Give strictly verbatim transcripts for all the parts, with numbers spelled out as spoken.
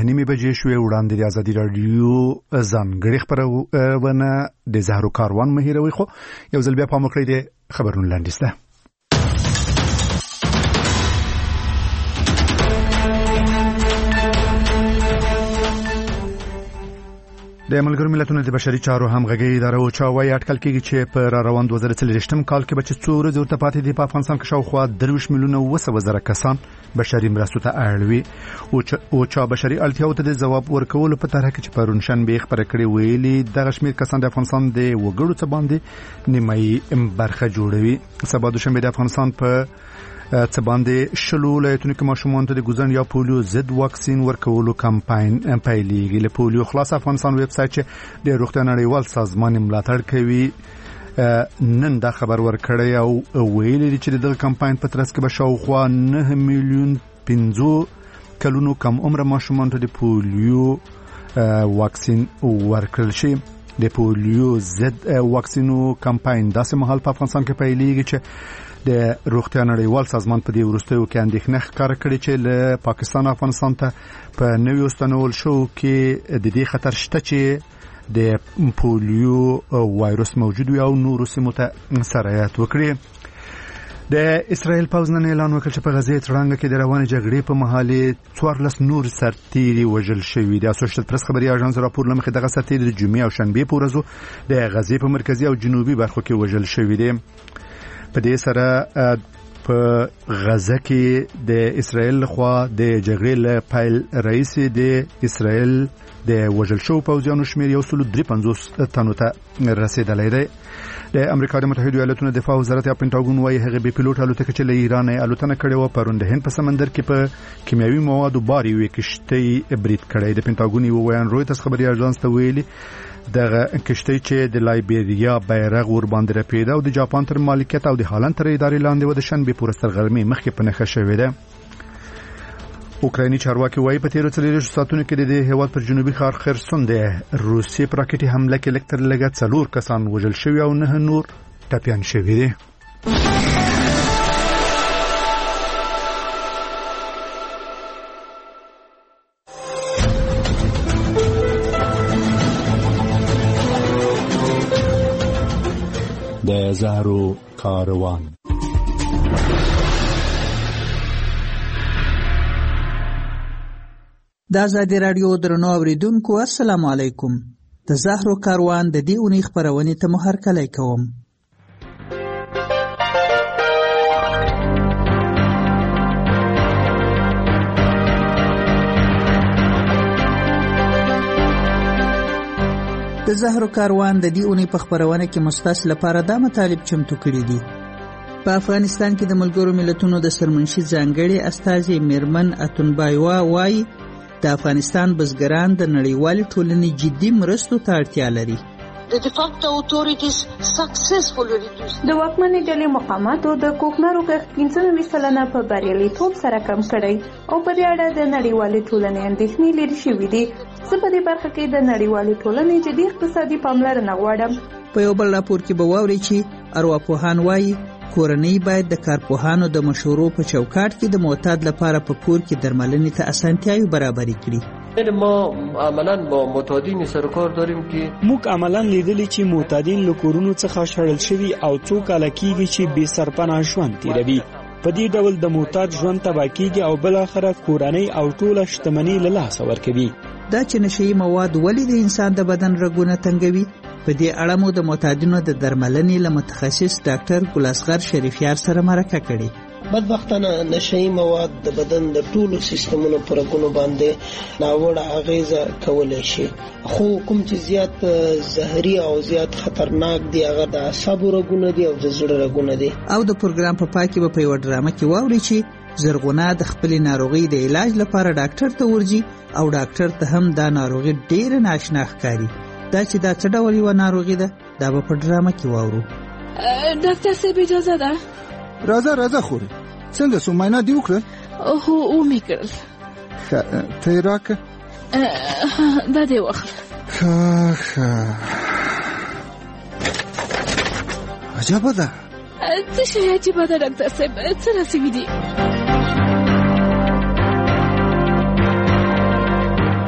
نیمې بجې شوې. وړاندې د ازادي راډیو ځانګړې خپرونه د زهرو کاروان مه هېروئ، خو یو ځل بیا پام وکړئ د خبرونو لنډیز ته. د ملګرو ملتونو د بشري چارو همغږي اداره او چا وايي اټکل کېږي چې په را روان دوه زره څلوېښتم کال کې به چې څو ورځې ورته پاتې دي په افغانستان کې شاوخوا درویشت میلیونه اوه سوه زره کسان بشري مرستو ته اړ وي. او چا بشري اړتیاو ته د ځواب ورکولو په طرح کې چې پرون شنبه خبره کړې ویلي دغه شمېر کسان د افغانستان د وګړو څخه باندې نیمایي برخه جوړوي. سبا دوشنبه د افغانستان په څه باندې شلو ولایتونو کې ماشومان ته د ګوزن یا پولیو ضد واکسین ورکولو کمپاین پیلېږي. له پولیو خلاص افغانستان ویب سایټ چې د روغتیا نړیوال سازمان ملاتړ کوي نن دا خبر ورکړی او ویلي چې د کمپاین په ترڅ کې به شاوخوا نه میلیون پنځو کلونو کم عمر ماشومان ته د پولیو واکسین ورکړل شي. د پولیو ضد واکسینو کمپاین داسې مهال په افغانستان کې پیلېږي چې د روغتیا نړیوال سازمان په دې وروستیو کې اندېښنه ښکاره کړې چې له پاکستان افغانستان ته په نویو ستنول شو کې د دې خطر شته چې د پولیو وایروس موجود وي او نورو سیمو ته سرایت وکړي. د اسرائیل پوځ نن اعلان وکړ چې په غزې تړانګه کې د روانې جګړې په مهال څوارلس نور سرتیري وژل شوي. د اسوشیتډ پریس خبري اژانس راپور لمخې دغه سرتیري د جمعې او شنبې په ورځو د غزې په مرکزي او جنوبي برخو کې وژل شوي دي. په دې سره په غزه کې د اسرائیل خوا د جګړې له پیل رئیس د اسرائیل د وژل شو پوځیانو شمېر یو سل درې پنځوس تنو ته رسیدلی دی. د امریکا د متحده ایالاتونو دفاع وزارت یا پینټاګون وايي هغه به پیلوټ الوتکه چې له ایران الوتنه کړې و پرون د هند په سمندر کې په کیمیاوي موادو باري وې کشتۍ برید کړی. د پینټاګون یو ویان رویترز خبري اژانس ته ویلي دغه کشتۍ چې د لایبیریا بیرغ ور باندې رپیده او د جاپان تر مالکیت او د هالند تر ادارې لاندې و د شنبه پورې تر غرمې مخکې په نښه شوې ده. اوکرایني چارواکي وايي په تیرو څلوېښتو ساعتونو کې د هیواد پر جنوبي ښار خرسون د روسي پر راکټي حمله کې لږ تر لږه څلور کسان وژل شوي او نه نور ټپیان شوي دي. د زهرو کاروان. د ازادي راډیو درنو اوریدونکو السلام علیکم. د زهرو کاروان د دې اونۍ خبرونې ته مو هرکلی کوم. د زهرو کاروان د دې اونۍ په خبرونه کې مستاس لپاره دا مطالب چمتو کړي دي. په افغانستان کې د ملګرو ملتونو د سرمنشي ځانګړي استازي میرمن اتونبایوا وايي د افغانستان بزګران د نړیوالې ټولنې جدي مرستو ته اړتیا لري. The de facto authorities successfully reduced. د واکمنې ډلې مقاماتو د کوکنارو کښت پنځه نوي سلنه په بریالیتوب سره کم کړی او په دې اړه د نړیوالې ټولنې اندېښنې لرې شوې دي. زه په دې برخه کې د نړیوالې ټولنې جدي اقتصادي پاملرنه غواړم. په یو بل راپور کې به واورئ چې ارواپوهان وایي کورنۍ باید د کارپوهانو د مشورو په چوکاټ کې د معتاد لپاره په کور کې درملنې ته اسانتیاوې برابرې کړي. ما عملاً با معتادین سرکار داریم که موږ عملاً لیدلی چې معتادین له کورونو څخه شړل شوي او څو کاله کېږي چې بې سرپناه ژوند تیروي. په دې ډول د معتاد ژوند تباه کېږي او بالاخره کورنۍ او ټوله شتمني له لاسه ورکوي. دا چې نشهیي مواد ولې د انسان د بدن رګونه تنګوي، په دې اړه مو د معتادینو د درملنې له متخصص ډاکټر ګلاسغر شریفیار سره مرکه کړې. بدبختانه نشهیي مواد د بدن د ټولو سیستمونو پر رګونو باندې ناوړه اغیزه کولی شي، خو کوم چې زیات زهري او زیات خطرناک دی هغه د اعصابو رګونه دي او د زړه رګونه دي. او د پروګرام په پای کې به په یو ډرامه کې واوري چې زرغونه د خپلې ناروغۍ د علاج لپاره ډاکټر ته ورځي او ډاکټر ته هم دا ناروغي ډېره ناشنا ښکاري. دا چې دا څه ډول یوه ناروغي ده دا به په ډرامه کې واورو. ډاکټر صاحب اجازه ده؟ راځه راځه خورې څنګه سو معاینه دې وکړه؟ هو ومې کړل. ښه ته یې راکړه. دا دې واخله. ښه ښه عجبه ده. څه شی عجیبه ده ډاکټر صاحب؟ څه راسوي دي؟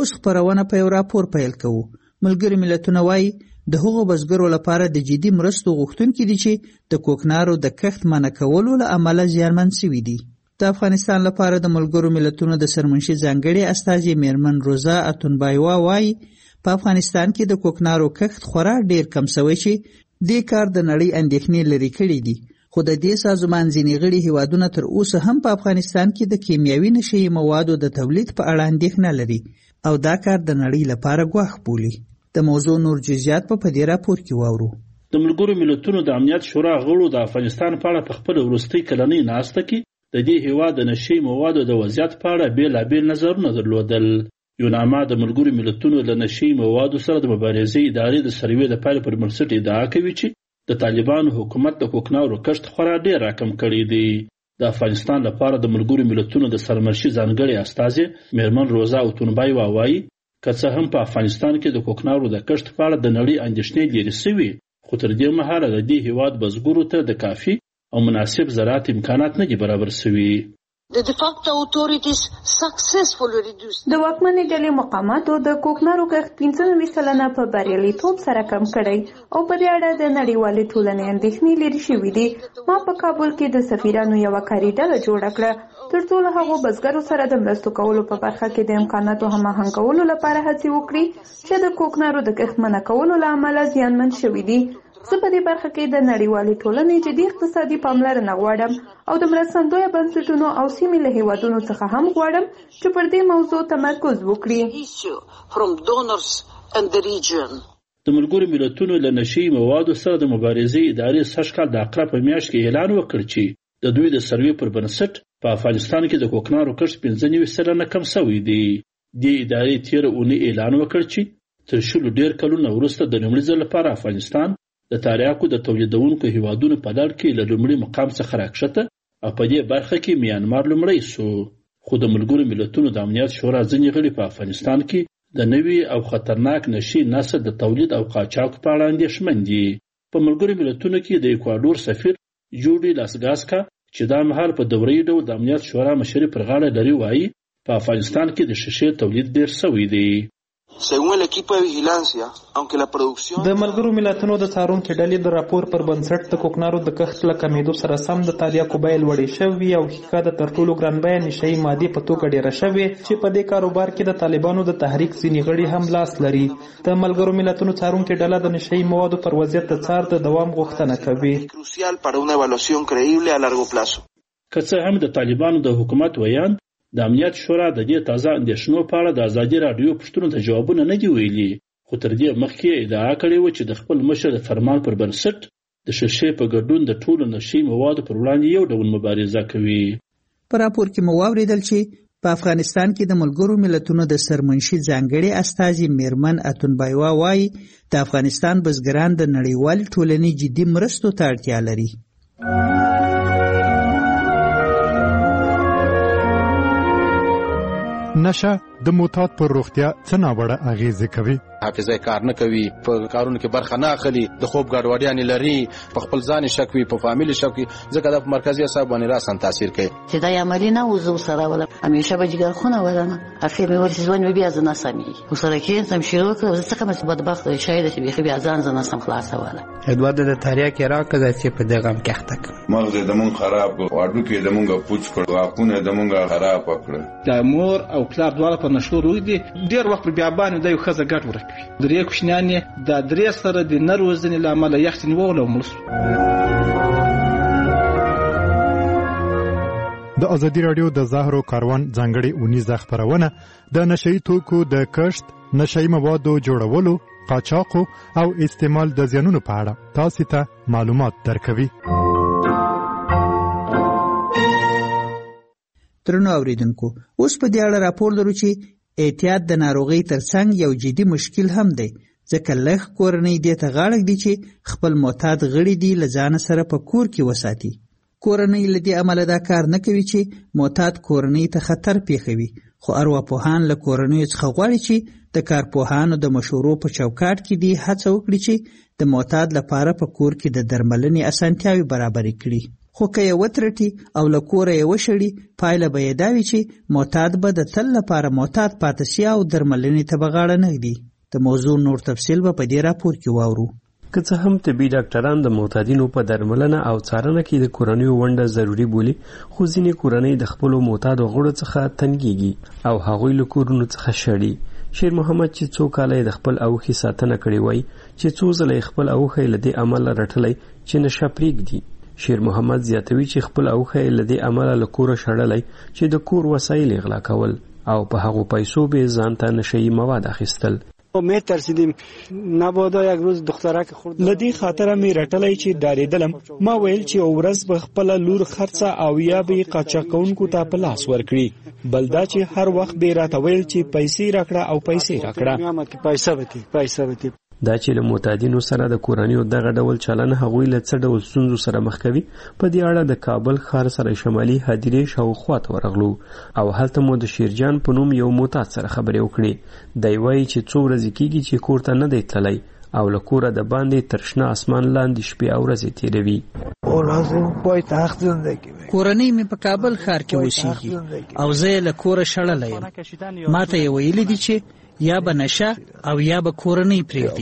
اوس خپرونه په یو راپور پیل کوو. ملګري ملتونه وایي د هغو بزګرو لپاره د جدي مرستو غوښتونکي دي چې د کوکنارو د کښت منع کولو له امله زیانمن شوي دي. د افغانستان لپاره د ملګرو ملتونو د سرمنشي ځانګړي استازي میرمن روزا اتونبایوا وایي په افغانستان کې د کوکنارو کښت خورا ډیر کم شوی چې دې کار د نړۍ اندېښنې لرې کړي دي. خو د دې سازمان ځینې غړي هیوادونه تر اوسه هم په افغانستان کې د کیمیاوي نشهیي موادو د تولید په اړه اندېښنه لري او دا کار د نړۍ لپاره ګواښ بولي. د موضوع نور جزئیات په دې راپور کې واورو. د ملګرو ملتونو د امنیت شورا غړو د افغانستان په اړه په خپل وروستۍ کلنۍ ناسته کې د دې هیواد د نشهیي موادو د وضعیت په اړه بېلابېل نظرونه درلودل. یوناما د ملګرو ملتونو د نشهیي موادو سره د مبارزې ادارې د سروې د پایلې پر بنسټ ادعا کوي چې د طالبانو حکومت د کوکنارو کښت خورا ډیر راکم کړی دی. د افغانستان لپاره د ملګرو ملتونو د سرمنشي ځانګړي استازي میرمن روزا اتونبایوا وایي که څه هم په افغانستان کې د کوکنارو د کښت په اړه د نړۍ اندېښنې لرې شوي، خو تر دې مهاله د دې هیواد بزګرو ته د کافي او مناسب زراعت امکانات نه دي برابر شوي. The de facto authorities successfully reduced. د واکمنې ډلې مقاماتو د کوکنارو کښت پنځه نوي سلنه په بریالیتوب سره کم کړی او په دې اړه د نړیوالې ټولنې اندېښنې لرې شوي دي. ما په کابل کې د سفیرانو یوه کاري ډله جوړه کړه تر څو له هغو بزګرو سره د مرستو کولو په برخه کې د امکاناتو هماهنګ لپاره هڅې وکړي چې د کوکنارو د کښت منع کولو له امله زیانمن شوي دي. زه په دې برخه کې د نړیوالې ټولنې جدي اقتصادي پاملرنه غواړم او د مرستندویه بنسټونو او سیمې له هیوادونو څخه هم غواړم چې پر دې موضوع تمرکز وکړي. د ملګرو ملتونو له نشهیي موادو سره د مبارزې ادارې سږ کال د اقرا په میاشت کې اعلان وکړ چې د دوی د سروې پر بنسټ په افغانستان کې د کوکنارو کښت پنځه نوي سلنه کم شوی دی. دې ادارې تېره اونۍ اعلان وکړ چې تر شلو ډېر کلونو وروسته د لومړي ځل لپاره افغانستان د تریاکو د تولیدونکو هیوادونو په لړ کې له لومړي مقام څخه راکښته او په دې برخه کې میانمار لومړی سو. خو د ملګرو ملتونو د امنیت شورا ځینې غړي په افغانستان کې د نوي او خطرناک نشي نسل د تولید او قاچاق په اړه اندېښمن دي. په ملګرو ملتونو کې د ایکواډور سفیر جوډي لاسګاسکا چې دا مهال په دوري ډول د امنیت شورا مشري پر غاړه لري وایي په افغانستان کې د شیشې تولید ډېر شوی دی. د ملګرو ملتونو د څارونکو ډلې د راپور پر بنسټ د کوکنارو د کښت له کمیدو سره سم د تریاکو بیه لوړې شوې او ښیښه د تر ټولو ګران بیه نشهیي مادې په توګه ډېره شوې چې په دې کاروبار کې د طالبانو د تحریک ځینې غړي هم لاس لري. د ملګرو ملتونو څارونکو ډله د نشهیي موادو پر وضعیت د څار د دوام غوښتنه کوي. که څه هم د طالبانو د حکومت ویان د امنیت شورا د دې تازه اندېښنو په اړه د ازادي راډیو پوښتنو ته ځوابونه نه دي ویلي، خو تر دې مخکې ادعا کړې وه چې د خپل مشر د فرمان پر بنسټ د شیشې په ګډون د ټولو نشهیي موادو پر وړاندې یو ډول مبارزه کوي. په راپور کې مو واورېدل چې په افغانستان کې د ملګرو ملتونو د سرمنشي ځانګړي استازي میرمن اتونبایوا وایي د افغانستان بزګران د نړیوالې ټولنې جدي مرستو ته اړتیا لري. نشه د معتاد پر روغتیا څه ناوړه اغیزې کوي؟ حافظه کار نه کوي، په کارونو کې برخه نه اخلي، د خوب ګډوډیانې لري، په خپل ځان شک وي، په فامیل شک وي، ځکه د مرکزي اعصاب باندې راسن تاثیر کوي. چې دا عملی نه وزو سره ولا همیشه به جګر خونه ولنه اخر مې ورته ځوان بیا ځنه سمي وسره کې سم شروع کړ ځکه مې بدبخت شاید چې بیا ځان ځنه سم خلاص ولا ادوارد د تاریخ راکړه چې په دغه هم کېخته مغز د مون خراب واډو کې د مونږه پوچ کړ واپونه د مونږه خراب کړ. د مور او پلار دواړه په نشو روي دي ډیر وخت بیا باندې د یو خزه ګټ ورکوي. درې کوښنانې د درې سره د نروزنې لامل یختنی وله ملس. د ازادي راډیو د زهرو کاروان ځانګړي اونیزه خبرونه د نشئی توکو د کښت، نشئی موادو جوړولو، قاچاقو او استعمال د زیانونو په اړه تاسو ته معلومات درکوي. ترنو اوریدونکو، اوس په دې اړه راپور لرو چې احتیاط د ناروغۍ ترڅنګ یو جدي مشکل هم دی، ځکه لږ کورنۍ دې ته غاړه ږدي چې خپل معتاد غړي دي له ځان سره په کور کې وساتي. کورنۍ له دې امله دا کار نه کوي چې معتاد کورنۍ ته خطر پیښوي، خو ارواپوهان له کورنیو څخه غواړي چې د کارپوهانو د مشورو په چوکاټ کې دې هڅه وکړي چې د معتاد لپاره په کور کې د درملنې اسانتیاوې برابرې کړي. خو که یې وترټي او له کوره یې وشړي، پایله به یې دا وي چې معتاد به د تل لپاره معتاد پاتې شي او درملنې ته به غاړه نه ږدي. د موضوع نور تفصیل به په دې راپور کې واورو. که څه هم طبي ډاکټران د معتادینو په درملنه او څارنه کې د کورنیو ونډه ضروري بولي، خو ځینې کورنۍ د خپلو معتادو غړو څخه تنګیږي او هغوی له کورونو څخه شړي. شیر محمد چې څو کاله د خپل اوښې ساتنه کړې وای، چې څو ځله خپل اوښی له دې امله رټلی چې نشه پرېږدي. شیر محمد زیاتوي چې خپل اوښی له دې امله له کوره شړلی چې د کور وسایل یې غلا کول او په هغو پیسو به ځان ته نشهیي مواد اخیستل. می ترسیدیم نبادا یک روز دخترک خورد. لدی خاطره می رټلای چې ډارېدلم. ما ویل چې ورځ به خپل لور خرڅه او یا به قاچاقونکو ته په لاس ورکړي، بل دا چې هر وخت به راته ویل چې پیسې راکړه او پیسې راکړه. قیامت کې پیسې وتی پیسې وتی دا چې له معتادینو سره د کورنیو دغه ډول چلن هغوی له څه ډول ستونزو سره مخ کوي، په دې اړه د کابل ښار سره شمالي هدیرې شاوخوا ته ورغلو او هلته مو د شیرجان په نوم یو معتاد سره خبرې وکړې. دی وایي چې څو ورځې کېږي چې کور ته نه دی تللی او له کوره د باندې تر شنه اسمان لاندې شپې او ورځې تېروي. کورنۍ مې په کابل ښار کې اوسېږي او زه یې له کوره شړلی یم. ما ته یې ویلي دي چې یا به نشه او یا به کورنۍ پرېږدي.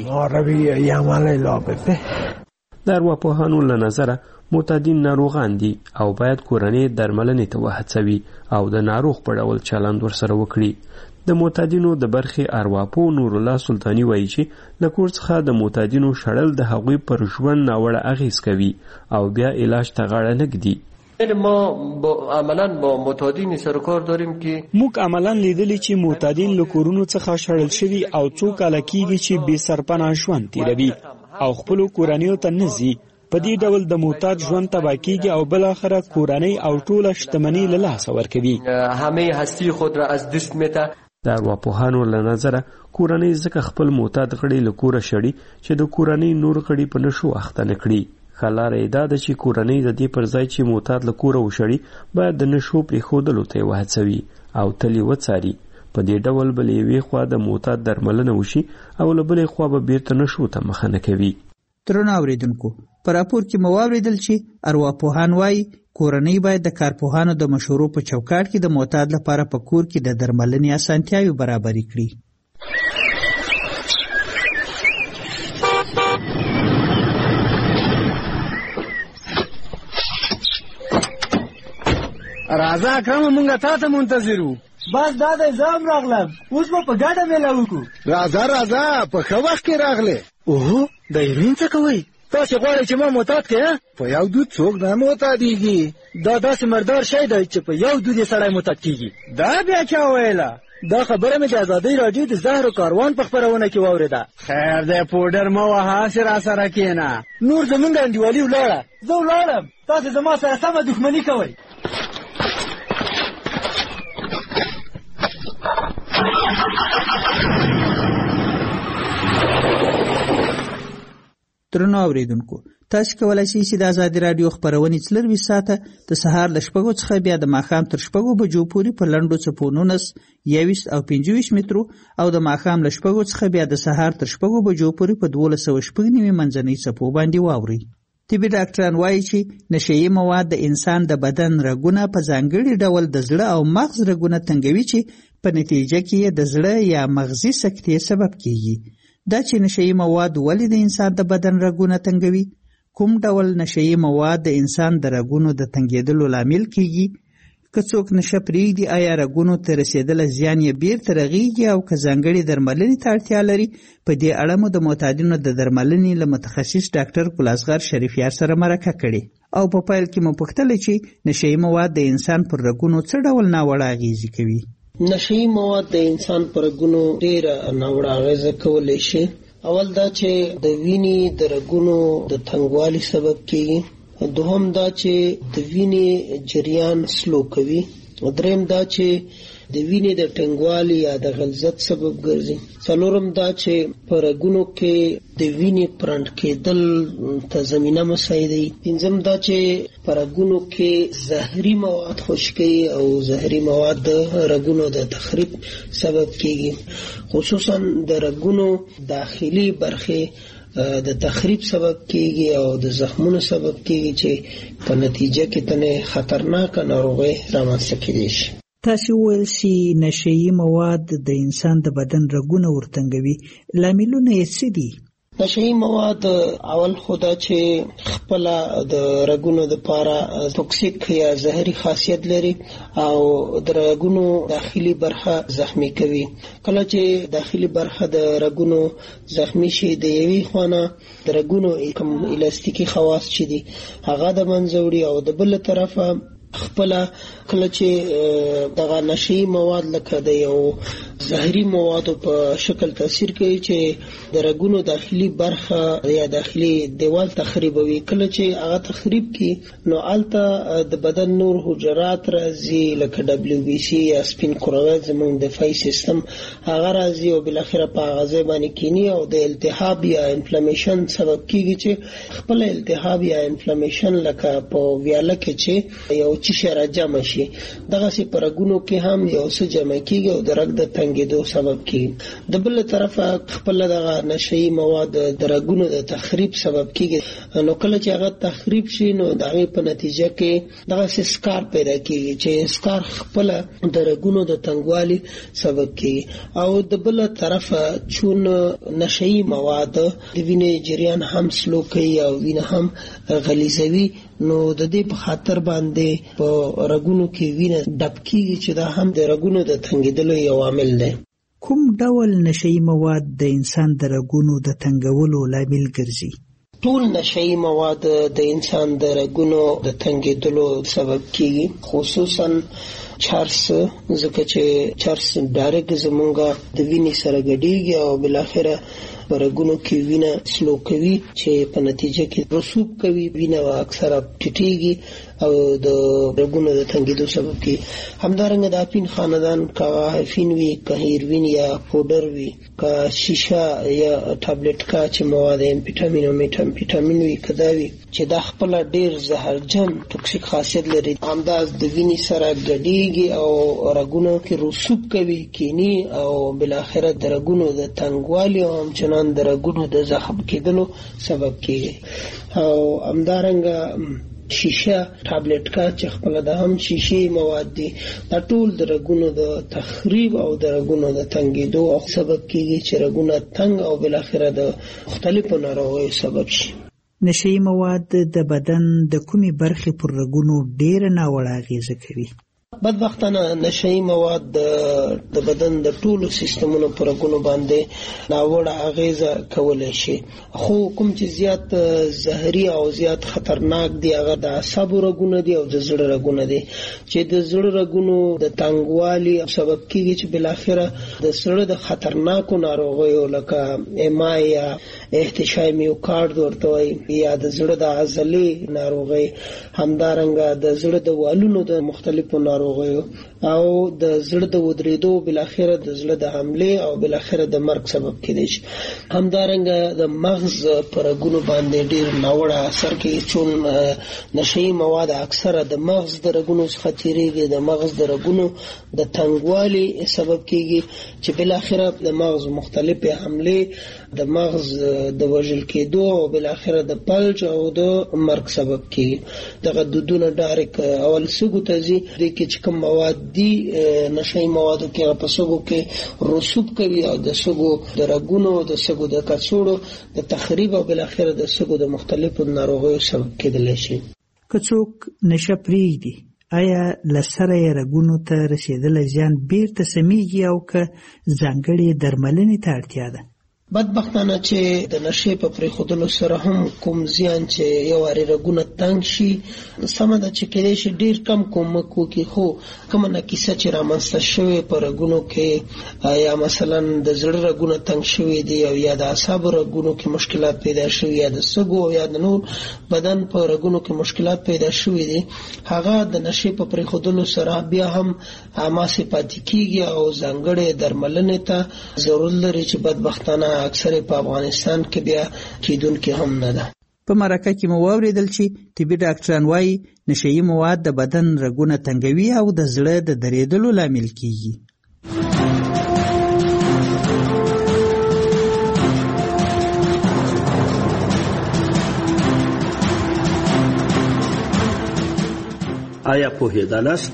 د ارواپوهانو له نظره معتادین ناروغان دي او باید کورنۍ درملنې ته وهڅوي او د ناروغ په ډول چلند ورسره وکړي. د معتادینو د برخې ارواپوه نورالله سلطاني وایي چې له کور څخه د معتادینو شړل د هغوی پر ژوند ناوړه اغېز کوي او بیا علاج ته غاړه نه ږدي. ما با عملا با معتادین سر کار داریم که موږ عملا لیدلی چې معتادین له کورونو څخه شړل شوي او څو کاله کېږي چې بې سرپناه ژوند تېروي او خپلو کورنیو ته نه ځي. په دې ډول د معتاد ژوند تباه کېږي او بالاخره کورنۍ او ټوله شتمني له لاسه ورکوي. همه هستی خود را از دست میده. د ارواپوهانو له نظره کورنۍ ځکه خپل معتاد غړي له کوره شړي چې د کورنۍ نور غړي په نشو اخته نه کړي. ښه لاره یې دا ده چې کورنۍ د دې پر ځای چې معتاد له کوره وشړي باید د نشو پرېښودلو ته یې وهڅوي او تل یې وڅاري. په دې ډول به له یوې خوا د معتاد درملنه وشي او له بلې خوا به بیرته نشو ته مخه نه کوي. درنو اورېدونکو، په راپور کې مو واورېدل چې ارواپوهان وایي کورنۍ باید د کارپوهانو د مشورو په چوکاټ کې د معتاد لپاره په کور کې د درملنې اسانتیاوې برابرې کړي. راځه اکرم، مونږه تا ته منتظر وو. بس دا دی زه هم راغلم، اوس به په ګډه میله وکړو. راځه راځه، په ښه وخت کې راغلې. اوهو د هیروین څه کوئ؟ تاسې غواړئ چې ما معتاد کړې؟ په یو دود څوک نه معتادېږي. دا داسې مردار شی دی چې په یو دود یې سړی معتاد کېږي. دا بیا چا ویله؟ دا خبره مې د ازادۍ راډیو د زهرو کاروان په خپرونه کې واورېده. خیر دی پوډر مه وهه، هسې راسره کښېنه. نور زمونږ انډیوالي ولاړه. زه ولاړم، تاسې زما سره سمه دښمني کوئ. درنو اوریدونکو، تاسو کولای شئ چې د ازادي رادیو خبرونه څلرویشت ساعته د سهار ل شپږو څخه بیا د ماښام تر شپږو بجو پورې په لنډو څپو نولس، یوویشت او پنځه ویشت مترو او د ماښام ل شپږو څخه بیا د سهار تر شپږو بجو پورې په دولس سوه شپږ نوي منځنۍ څپو باندې واورئ. طبي ډاکټران وایي چې نشهیي مواد د انسان د بدن رګونه په ځانګړي ډول د زړه او مغز رګونه تنګوي چې په نتیجه کې د زړه یا مغزي سکتې سبب کیږي. دا چې نشهیي مواد ولې د انسان د بدن رګونه تنګوي؟ کوم ډول نشهیي مواد د انسان د رګونو د تنګېدلو لامل کیږي؟ که څوک نشه پرېږدي آیا رګونو ته رسېدلی زیان یې بیرته رغېږي او که ځانګړې درملنې ته اړتیا لري؟ په دې اړه مو د معتادینو د درملنې له متخصص ډاکټر ګلاسغر شریفیار سره مرکه کړې او په پیل کې مو پوښتلې چې نشهیي مواد د انسان پر رګونو څه ډول ناوړه اغېزې کوي؟ نشهیي مواد د انسان پر رګونو ډېره ناوړه اغېزه کولی شي. اول دا چې د وینې د رګونو د تنګوالي سبب کیږي. دوهم دا چې د وینې جریان سلو کوي. دریم دا چې د وینې د ټینګوالي یا د غلظت سبب ګرځي. څلورم دا چې په رګونو کې د وینې پرنډ کېدل ته زمینه مساعدوي. پنځم دا چې په رګونو کې زهري مواد خشکوي او زهري مواد د رګونو د تخریب سبب کیږي. خصوصا د رګونو داخلي برخې د تخریب سبب کیږي او د زخمونو سبب کیږي چې په نتیجه کې تنه خطرناک ناروغي رامنځته کیږي. تاسو ویل چې نشئی مواد د انسان د بدن رګونه ورتنګوي، لاملونه یې څه دي؟ نشئی مواد اول خدا چې خپل د رګونو د پاره توکسیک یا زهري خاصیت لري او د رګونو داخلي برخه زخمی کوي. کله چې داخلي برخه د رګونو زخمی شي د یوې خونه د رګونو کوم الاستیکي خواص چي دي هغه د منځوري او د بل طرفه خپل کله چې دغه نشئی مواد لکه د یو زهري موادو په شکل تاثیر کوي چې د رګونو داخلي برخه یا داخلي دیوال تخریبوي. کله چې هغه تخریب کی نو الته د بدن نور حجرات راځي لکه دبليو بي سي یا سپین کرویات زموږ دفاعي سیستم هغه راځي او بل اخر په غذا باندې کینی او د التهاب یا انفلامیشن سبب کیږي چې خپل التهاب یا انفلامیشن لکه په ویاله کې چې یو چې شراجم شي دغه سي پرګونو کې هم یو څه جمع کیږي او د رګ د تنګېدو سبب کیږي. د بل طرفه خپل دغه نشئی مواد د رګونو د تخریب سبب کیږي. نو کله چې هغه تخریب شي نو دغه په نتیجه کې دغه سي سکار پیدا کیږي چې سکار خپل د رګونو د تنګوالي سبب کیږي. او د بل طرفه چون نشئی مواد د وینې جریان هم سلو کوي او وینه هم غلیظوي نو د دې په خاطر باندې په رګونو کې وینه ډب کیږي چې دا هم د رګونو د تنګېدلو یو عامل دی. کوم ډول نشئی مواد د انسان د رګونو د تنګولو لامل ګرځي؟ ټول نشئی مواد د انسان د رګونو د تنګېدلو سبب کیږي، خصوصا چارس، ځکه چې چارس ډایرکټ زمونږه د وینې سره ګډیږي او بل اخره رګونو کې وینه سلو کوي چې په نتیجه کې رسوب کوي، وینه اکثره ټیټیږي او د رګونو د تنګېدو سبب کیږي. همدارنګه د اپین خاندان کا هیفین وی، کا هیروین یا پودر وی، کا شیشه یا ټابلیټ کا چې مواد امفیټامین او میټامفیټامین وی کداوی چې د خپل ډیر زهرجن توکسیک خاصیت لري، همداز د وینې سره ګډیږي او رګونو کې رسوب کوي کینی او بل اخره د رګونو د تنګوالي او همچنان د رګونو د زخم کېدلو سبب کیږي. او همدارنګه شیشه ټابلیټ کا چې خپل د هم شیشې مواد دي دا ټول د رګونو د تخریب او د رګونو د تنګېدو او سبب کیږي چې رګونه تنګ او بل اخره د مختلفو ناروغیو سبب شي. نشئی مواد د بدن د کومي برخې پر رګونو ډېر ناوړه اغیزه کوي؟ بدبختانه نشئی مواد د بدن د ټولو سیستمونو پر رګونو باندې ناوړه اغیزه کولای شي، خو کوم چې زیات زهري او زیات خطرناک دي هغه د اعصابو رګونه دي او د زړه رګونه دي چې د زړه رګونو د تنګوالي سبب کیږي چې بل اخره د زړه د خطرناکو ناروغیو لکه ایم آی یا احتشای میوکارد ورته وایي یا د زړه د عضلې ناروغي، همدارنګه د زړه د والونو د مختلفو ناروغیو او د زړه د ودریدو بل اخره د زړه د حمله او بل اخره د مرګ سبب کېدای شي. همدارنګه د مغز پر رګونو باندې ډیر ناوړه اثر کوي، چون نشئی مواد اکثره د مغز د رګونو څخه تیریږي، د مغز د رګونو د تنګوالي سبب کیږي چې بل اخره د مغز مختلفه حمله د مغز د وژل کېدو او بل اخره د پلج او د مرګ سبب کیږي. دغه دودونه ډایرک اول سګو تزي د کې کوم مواد دي نشئی موادو کې په سګو کې رسوب کوي او د سګو د رګونو د سګو د کڅوړو د تخریب او بل اخره د سګو د مختلفو ناروغیو سبب کېدلی شي. کڅوک نشه پریږدي آیا لسره رګونو ته رسیدل زیان بیرته سميږي او که ځانګړي درملنې ته اړتیا ده؟ بدبختانه چې د نشې په پریښودلو سره هم کوم زیان چې یو اړ رګونه تنګ شي سمه ده چې کېدای شي ډیر کم کومک وکړي، خو کومه نکیسه چې رامنځته شوې په رګونو کې یا مثلا د زړه رګونه تنګ شوي دي او یا د اعصابو رګونو کې مشکلات پیدا شوي یا د سږو یا د نور بدن په رګونو کې مشکلات پیدا شوي دي، هغه د نشې په پریښودلو سره بیا هم اماسه پاتې کیږي او ځانګړې درملنې ته ضرورت لري چې بدبختانه اکثر په افغانستان کې بیا کېدونکې هم نه ده. په مرکه کې مو واوریدل چې طبي ډاکټران وايي نشئی مواد د بدن رګونه تنګوي او د زړه د درېدلو لامل کیږي. آیا پوهېدلاست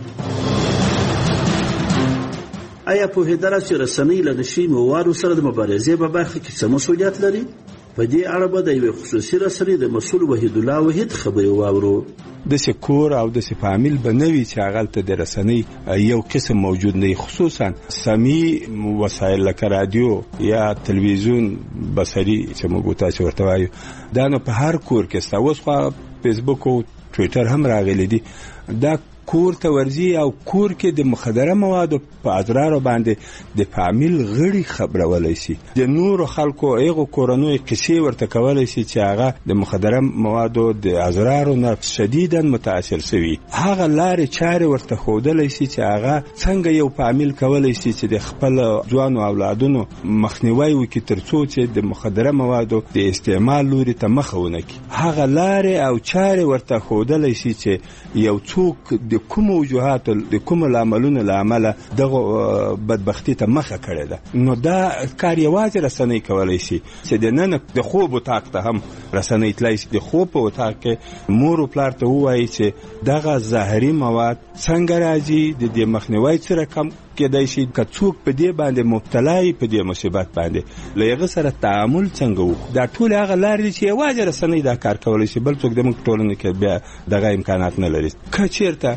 آیا پوهېدلاست چې رسنۍ له نشي موادو سره د مبارزې په برخه کې څه مسؤلیت لري؟ په دې اړه به د یوې خصوصي رسنۍ د مسؤل وحید الله وحید خبرې واورو. داسې کور او داسې فامیل به نه وي چې هغلته د رسنۍ یو قسم موجود نه وي، خصوصا سمعي وسایل لکه رادیو یا تلویزیون بصري چې موږ تاسو ورته وایو، دا نو په هر کور کې شته. اوس خو فیسبوک او ټویټر هم راغلي دي. دا کور ته ورځي او کور کې د مخدره موادو په اضرارو باندې د فامیل غړي خبرولای شي، د نورو خلکو هغه کورنوي قصې ورته کولای شي چې هغه د مخدره موادو د اضرارو نه شدیداً متاثر شوي. هغه لارې چارې ورته ښودلی شي چې هغه څنګه یو فامیل کولی شي چې د خپل ځوانو اولادونو مخنیوی وکړي تر څو چې د مخدره موادو د استعمال لوري ته مخه ونه کړي. هغه لارې او چارې ورته ښودلی شي چې یو څوک د کوم وجوهاتو د کوم لاملونو له امله دغه بدبختی ته مخه کړې ده، نو دا کار یوازې رسنۍ کولی شي چې د نن د خوب اتاق ته هم رسنۍ تللی شي، د خوب په اتاق کې مور و پلار ته ووایي چې دغه زهري مواد څنګه راځي، د دې مخنیوی سره کم کېدای شي، که څوک په دې باندې مبتلا وي په دې مصیبت باندې له هغه سره تعامل څنګه وکړو. دا ټول هغه لارې دي چې یوازې رسنۍ دا کار کولی شي، بل څوک زموږ ټولنه کې بیا دغه امکانات نه لري. که چېرته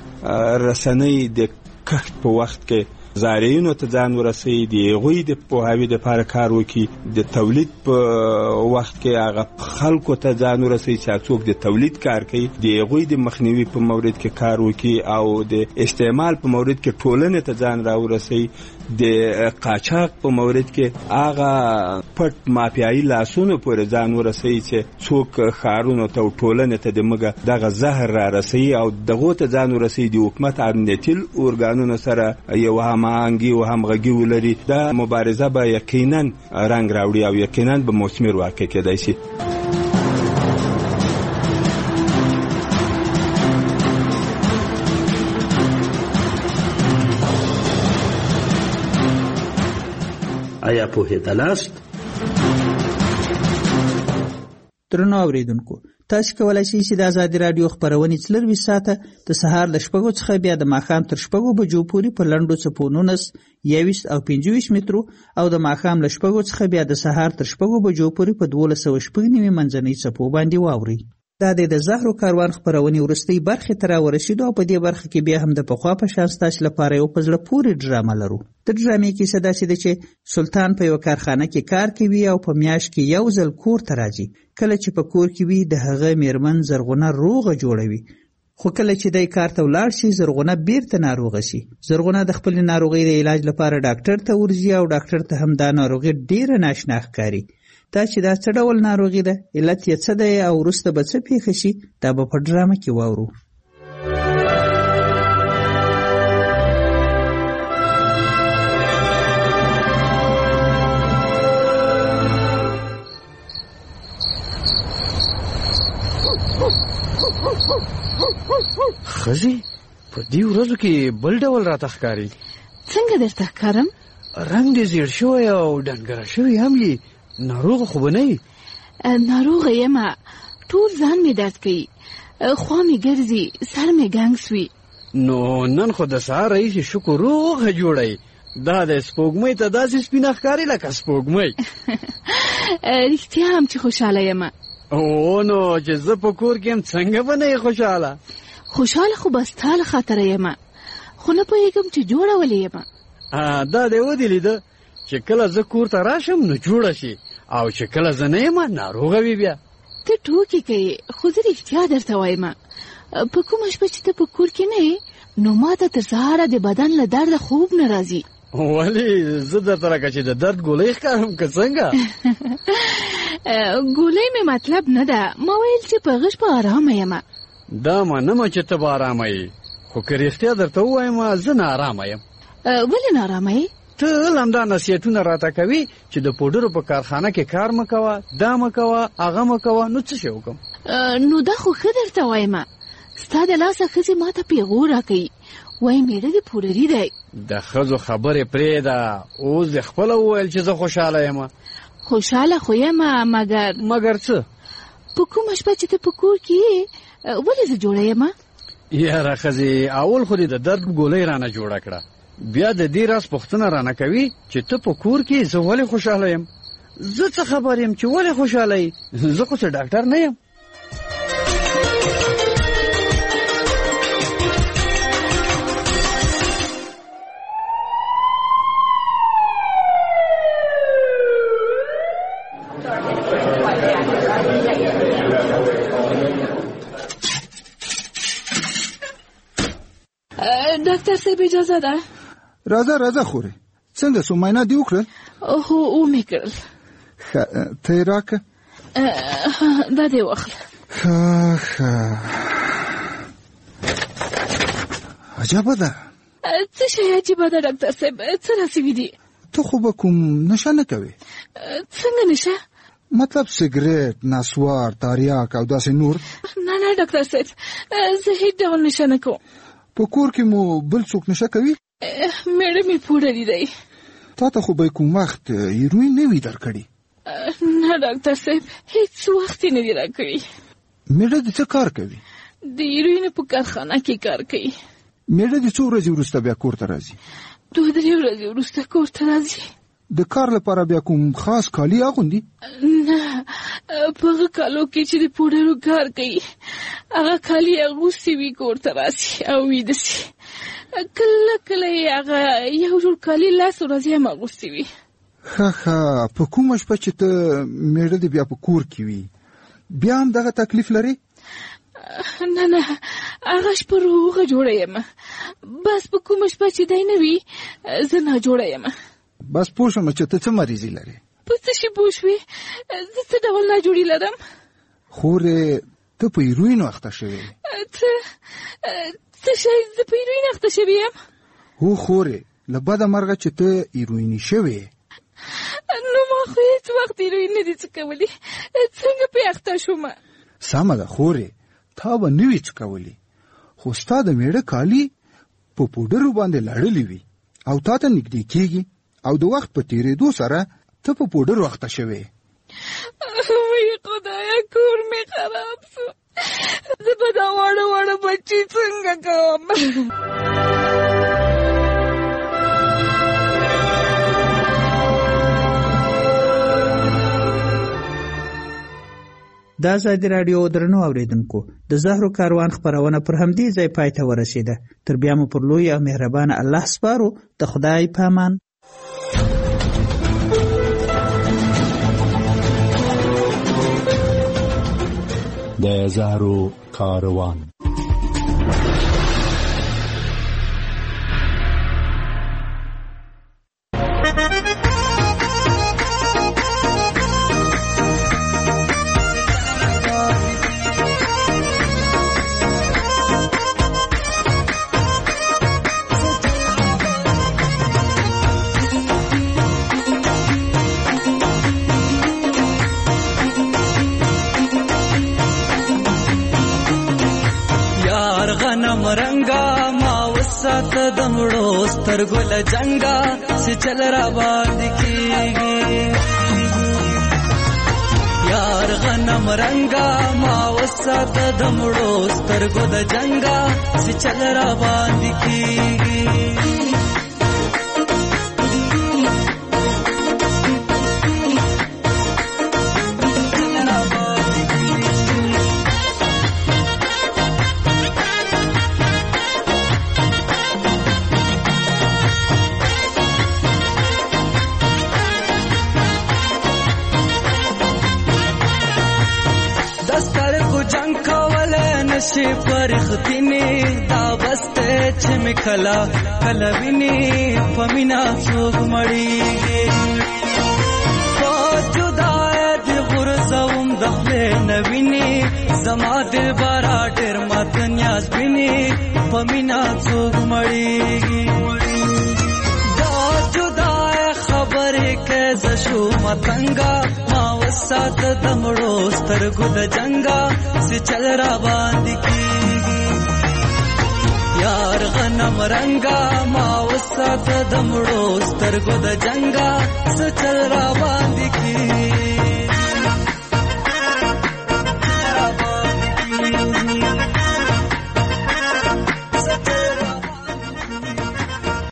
رسنۍ د کښت په وخت کې زارعینو ته ځان ورسوي، د هغوی د پوهاوي دپاره کار وکړي، د تولید په وخت کې هغه خلکو ته ځان ورسوي چې څوک د تولید کار کوي، د هغوی د مخنیوي په مورد کې کار وکړي، او د استعمال په مورد کې ټولنې ته ځان راورسوي، د قاچاق په مورد کې هغه پټ مافیایي لاسونو پورې ځان ورسوي چې څوک ښارونو ته او ټولنې ته د مګه دغه زهر را رسوي او دغو ته ځان ورسوي. د حکومت امنیتي ارګانونو سره یو هماهنګي او همغږي ولري. دا مبارزه به یقینا رنګ راوړي او یقینا به مثمر واقع کېدای شي. آیا پوهېدلاست؟ درنو اوریدونکو، تاسو کولای شئ چې د ازادي رادیو خبرونه څلروي ساعته د سهار ل شپږو څخه بیا د ماښام تر شپږو بجو پورې په لنډو څپو نولس، یوویشت او پنځه ویشت مترو او د ماښام ل شپږو څخه بیا د سهار تر شپږو بجو پورې په دولس سوه شپږ نوي منځنۍ څپو باندې واورئ. دا د زهرو کاروان خبرونې وروستۍ برخې ته راورسېدو او په دې برخه کې بیا هم د پخوا په شان ستاسو لپاره یو په زړه پورې ډرامه لرو. د ډرامې کیسه داسې ده چې سلطان په یو کارخانه کې کار کوي او په میاشت کې یو ځل کور ته راځي. کله چې په کور کې وي د هغه میرمن زرغونه روغه جوړوي، خو کله چې دای کار ته ولاړ شي زرغونه بیرته ناروغه شي. زرغونه د خپل ناروغۍ د علاج لپاره ډاکټر ته ورځي او ډاکټر ته هم دا ناروغي ډیره ناشنا ښکاري. دا چې دا څه ډول ناروغي ده، علت یې څه دی او وروسته به څه پیښه شي، دا به په ډرامه کې واورو. خزي په دې ورځو کې بل ډول راته ښکاري. څنګه درته ښکارم؟ رنګ دې زیړ شوی او ډنګره شوی هم یې. ناروغه خو به نه یې؟ ناروغه یمه، ټول ځان مې درد کوي، خوا مې ګرځي، سر مې ګنګ سوي. نو نن خو د سهار راهیسې شکر روغه جوړی. دا د سپوږمۍ ته داسې سپینه ښکاري لکه سپوږمۍ. رښتیا هم چې خوشحاله یمه. او نو چې زه په کور کې یم څنګه به نه یې خوشحاله؟ خوشحاله خو به ستا له خاطره یمه، خو نه پوهېږم چې جوړه ولې یمه. دا دې ودې لیده چې کله زه کور ته راشم نو جوړه شي، او چې کله زه نه یم ناروغه وي. بیا ته ټوکې کوې، خو زه رښتیا درته وایم، په کومه شپه چې ته په کور کې نه یې نو ما ته تر سهاره د بدن له درده خوب نه راځي. ولې زه درته لکه چې د درد ګولۍ ښکارم که څنګه؟ ګولۍ مې مطلب نه ده، ما ویل چې په غش په ارامه یم. دا منمه چې ته به ارامه یې، خو که رښتیا درته ووایم زه نه ارامه یم. ولې نه ارامه یې؟ ته همدا نصیحتونه راته کوي چې د پوډرو په کارخانه کې کار مه کوه، دا مه کوه، هغه مه کوه. نو څه شی وکړم؟ نو دا خو ښه درته وایم، ستا د لاسه ښځې ما ته پیغور راکوي، وایي میړه دې پوډري دی. د ښځو خبرې پرېږده، اوس دې خپله وویل چې زه خوشحاله یم. خوشحاله خو یمه، مګر مګر څه؟ په کومه شپه چې ته په کور کې یې ولې زه جوړه یمه؟ یاره خزي اول خو دې د درد ګولۍ رانه جوړه کړه بیا د دې راز پوښتنه رانه کوي چې ته په کور کې زه ولې خوشاله یم زه څه خبر یم چې ولې خوشاله یې زه خو څه ډاکټر نه یم ډاکټر صاحب اجازه ده راځه راځه خورې څنګه سو معاینه دی وکړل هو او مې کړل ته یې راکړه دا دې واخله ښه ښه عجبه ده څه شی عجیبه ده ډاکټر صاحب څه راسوي دي ته خو به کوم نشه نه کوې څنګه نشه مطلب سګریټ نسوار تاریاک او داسې نور نه نه ډاکټر صاحب زه هیڅ ډول نشه نه کوم په کور کې مو بل څوک نشه کوي میړه مې پوډري دی تا ته خو به کوم وخت هیروین نه وي درکړي نه ډاکټر صاحب هیڅ وخت نه دی راکړي میړه دې څه کار کوي د هیروین په کارخانه کې کار کوي میړه دې څو ورځې وروسته بیا کور ته راځي دوه درې ورځې وروسته کور ته راځي د کار لپاره بیا کوم خاص کالي اغوندي نه په هغه کالو کې چې د پوډرو کار کوي هغه کالي اغوستي وي کور ته راسي او ویده سي کله کله یې هغه یو جوړ کالي لاس ورځې هم اغوستي وي ښه ښه په کومه شپه چې ته میړه دې بیا په کور کې وي بیا هم دغه تکلیف لري نه نه هغه شپه روغه جوړه یم بس په کومه شپه چې دی نه وي زه نه جوړه یم بس پوه شوم چې ته څه مریضي لرې په څه شي پوه شوې زه څه ډول ناجوړي لرم خورې ته په هیروین اخته شوې څه څه شی زه په هیروین اخته شوې یم هو خورې له بده مرغه چې ته هیرویني شوې نو ما خو هېڅ وخت هیروین نه دي څه کولی څنګه پې اخته شوم سمه ده خورې تا به نه وي څه کولی خو ستا د میړه کالي په پوډرو باندې لړلي وي او تا ته نږدې کېږي او د وخت په تیریدو سره ته په پوډرو اخته شوې وای خدایا کور مې خراب شو زه به دا واړه واړه بچي څنګه کوم د ازادي راډیو درنو اوریدونکو د زهرو کاروان خبرونه پر همدې ځای پای ته ورسیده تر بیا مو پر لوی او مهربان الله سپارو د خدای پامان د زهرو کاروان مرنگا ما وسات دمړو سترګو لجنګا چې چل را باندې کیږي یار غنم رنگا ما وسات دمړو سترګو د جنګا چې چل را باندې کیږي شي پرختینه دا بسته چې مکلا کلوینه پمینا څوک مړیږي پوجدای د غرزوم دخله نوینه زما دل بارا ډیر مات نیاز بینه پمینا څوک مړیږي دا جدای خبره کې زشو متنګا ما وسات دمړو سترګو د جنگا چې چل را باندې کیږي یار غنم رنگا ما وسات دمړو سترګو د جنگا چې چل را باندې کیږي